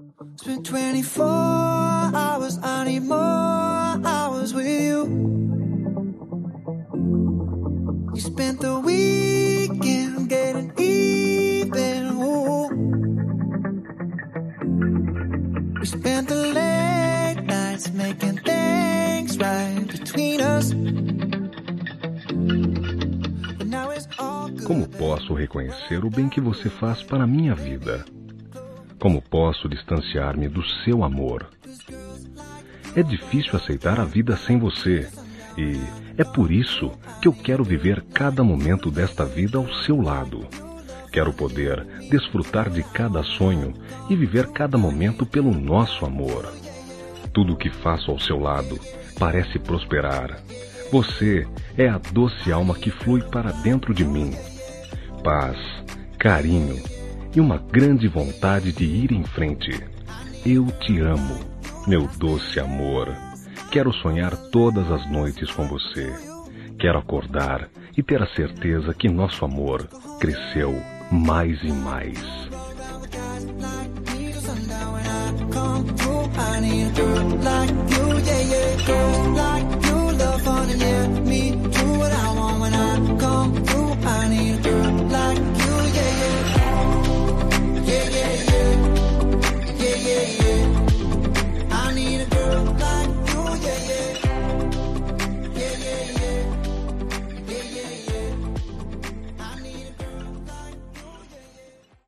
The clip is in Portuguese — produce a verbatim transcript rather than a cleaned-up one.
Spent twenty-four hours, I need more hours with you. You spent the weekend getting even. Ooh. We spent the late nights making things right between us. But now it's all good. Como posso reconhecer o bem que você faz para a minha vida? Como posso distanciar-me do seu amor? É difícil aceitar a vida sem você, e é por isso que eu quero viver cada momento desta vida ao seu lado. Quero poder desfrutar de cada sonho e viver cada momento pelo nosso amor. Tudo o que faço ao seu lado parece prosperar. Você é a doce alma que flui para dentro de mim. Paz, carinho e uma grande vontade de ir em frente. Eu te amo, meu doce amor. Quero sonhar todas as noites com você. Quero acordar e ter a certeza que nosso amor cresceu mais e mais. I need a girl like you, yeah, yeah, girl like